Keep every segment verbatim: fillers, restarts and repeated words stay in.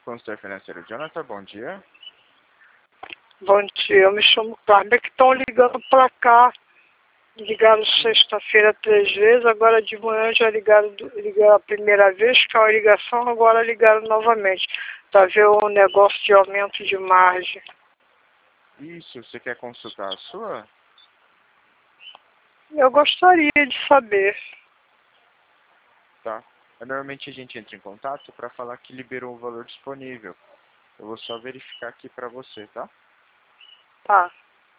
consultor financeiro Jonathan, bom dia. Bom dia, eu me chamo Carmen, é que estão ligando para cá. Ligaram sexta-feira três vezes, agora de manhã já ligaram, ligaram a primeira vez, que é uma ligação, agora ligaram novamente. Para ver o negócio de aumento de margem. Isso, você quer consultar a sua? Eu gostaria de saber. Tá. Normalmente a gente entra em contato para falar que liberou o valor disponível. Eu vou só verificar aqui para você, tá? Tá.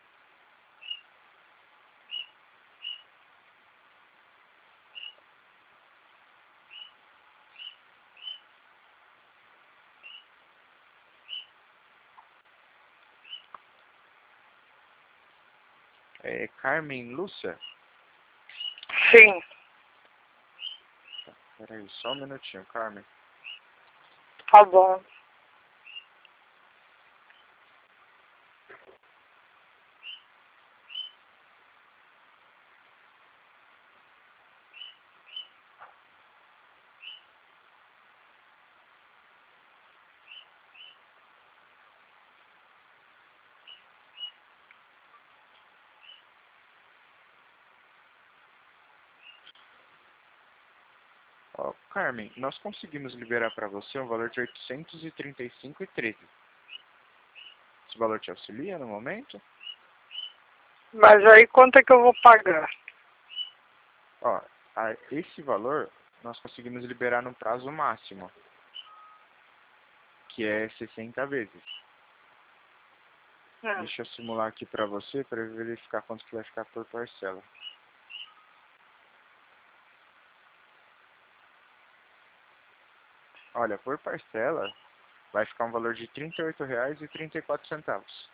É Carmen Lúcia? Sim. Tá, peraí, só um minutinho, Carmen. Tá bom. Ó, Carmen, nós conseguimos liberar para você um valor de oitocentos e trinta e cinco reais e treze centavos. Esse valor te auxilia no momento? Mas aí quanto é que eu vou pagar? Ó, a, esse valor nós conseguimos liberar no prazo máximo, que é sessenta vezes. Hum. Deixa eu simular aqui para você, para verificar quanto que vai ficar por parcela. Olha, por parcela, vai ficar um valor de trinta e oito reais e trinta e quatro centavos.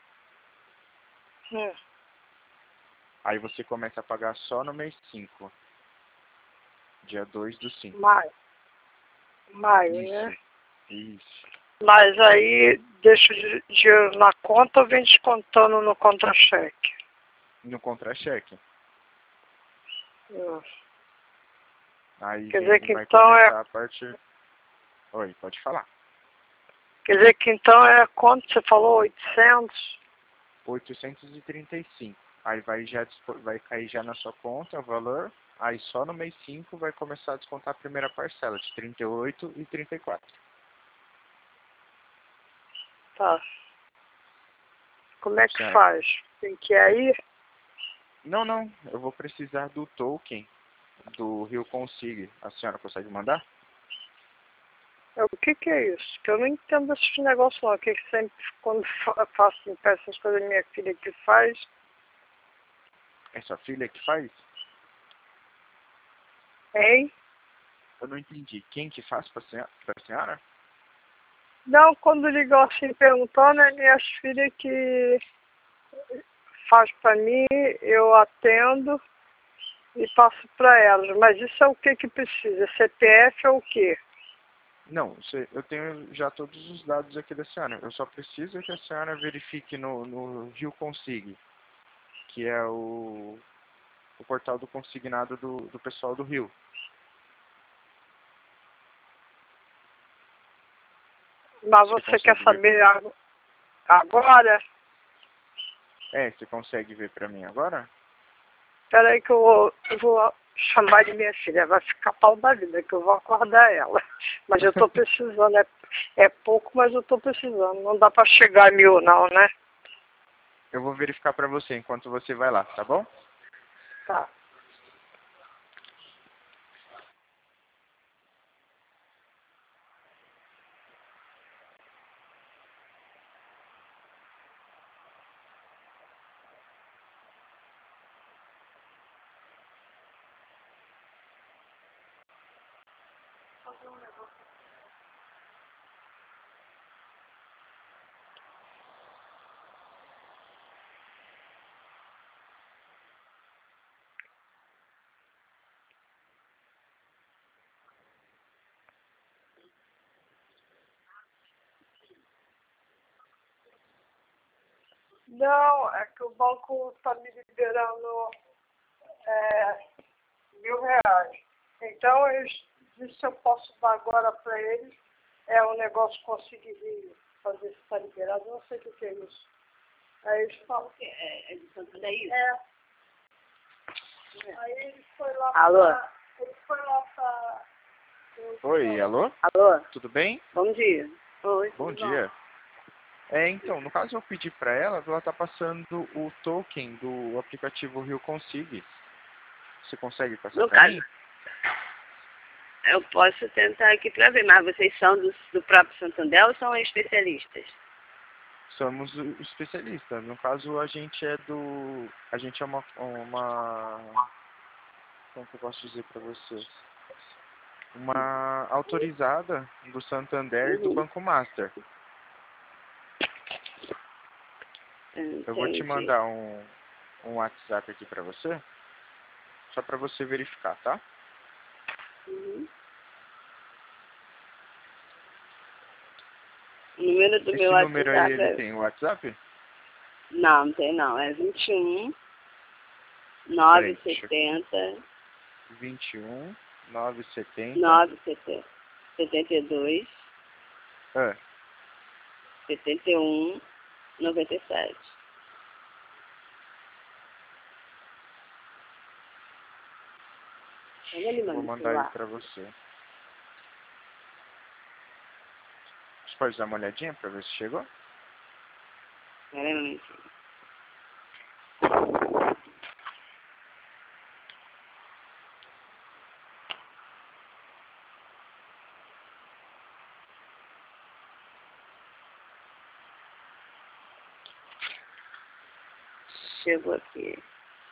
Hum. Aí você começa a pagar só no mês cinco. Dia dois do cinco. Maio. Maio, Isso, né? isso. Mas aí deixa o dinheiro na conta ou vem descontando no contra-cheque? No contra-cheque. Hum. Aí Quer dizer vem, que vai então é... começar a partir... Oi, pode falar. Quer dizer que então é quanto você falou? oitocentos? oitocentos e trinta e cinco. Aí vai, já, dispo- vai cair já na sua conta o valor. Aí só no mês cinco vai começar a descontar a primeira parcela de trinta e oito e trinta e quatro. Tá. Como é que Certo. faz? Tem que ir aí? Não, não. Eu vou precisar do token do Rio Consig. A senhora consegue mandar? É, o que que é isso? Que eu não entendo esses negócios não. O que que sempre, quando fa- faço, peço essas coisas, minha filha que faz? É sua filha que faz? Hein? Eu não entendi. Quem que faz pra senhora? Pra senhora? Não, quando ligou assim perguntando, é minhas filhas que faz pra mim, eu atendo e passo pra elas. Mas isso é o que que precisa? C P F é o quê? Não, você- eu tenho já todos os dados aqui da senhora. Eu só preciso que a senhora verifique no, no Rio Consig, que é o, o portal do consignado do, do pessoal do Rio. Mas Você você quer consegue ver? saber ag- agora? É, você consegue ver pra mim agora? Espera aí que eu vou, eu vou chamar de minha filha. Vai ficar pau da vida, que eu vou acordar ela. Mas eu tô precisando. É, é pouco, mas eu tô precisando. Não dá pra chegar a mil não, né? Eu vou verificar pra você enquanto você vai lá, tá bom? Tá. Não, é que o banco tá me liberando é, mil reais. Então, eu disse se eu posso dar agora para eles É um negócio conseguir fazer se está liberado, eu não sei o que, que é isso. Aí eles falam que É, é de Santander, é isso? é. Aí ele foi lá Alô? pra... Ele foi lá pra... Oi, alô? Alô? Tudo bem? Bom dia. Oi. Bom tudo bom? dia. É, então, no caso eu pedi para ela, ela tá passando o token do aplicativo Rio Consig. Você consegue passar No para caso, mim? eu posso tentar aqui para ver, mas vocês são do, do próprio Santander ou são especialistas? Somos o- especialistas. No caso, a gente é do... A gente é uma... uma como que eu posso dizer para você? Uma autorizada do Santander e do Uhum. Banco Master. Eu vou te Entendi. mandar um, um WhatsApp aqui para você, só para você verificar, tá? Uhum. O número do Esse meu número aí, WhatsApp ele é... tem o WhatsApp? Não, não tem não. É vinte e um, Peraí, deixa eu... novecentos vinte e um, novecentos e e setenta... setenta, setenta e dois, Ah, setenta e um, noventa e sete. Eu vou lhe vou mandar o mandar aí celular. para você. Você pode dar uma olhadinha para ver se chegou? Espera aí um minutinho. Chegou aqui.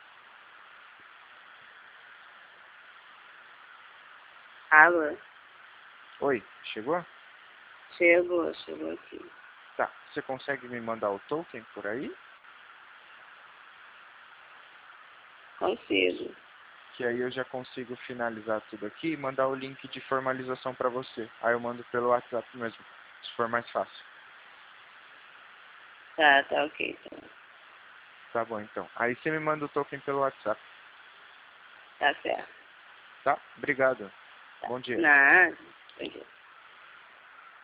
Alô? Oi, chegou? Chegou, chegou aqui. Tá, você consegue me mandar o token por aí? Consigo. Que aí eu já consigo finalizar tudo aqui e mandar o link de formalização para você. Aí eu mando pelo WhatsApp mesmo, se for mais fácil. Tá, tá ok. Tá, Tá bom, então. Aí você me manda o token pelo WhatsApp, tá certo. tá? Obrigado. Tá. Bom dia. Nada. Bom dia.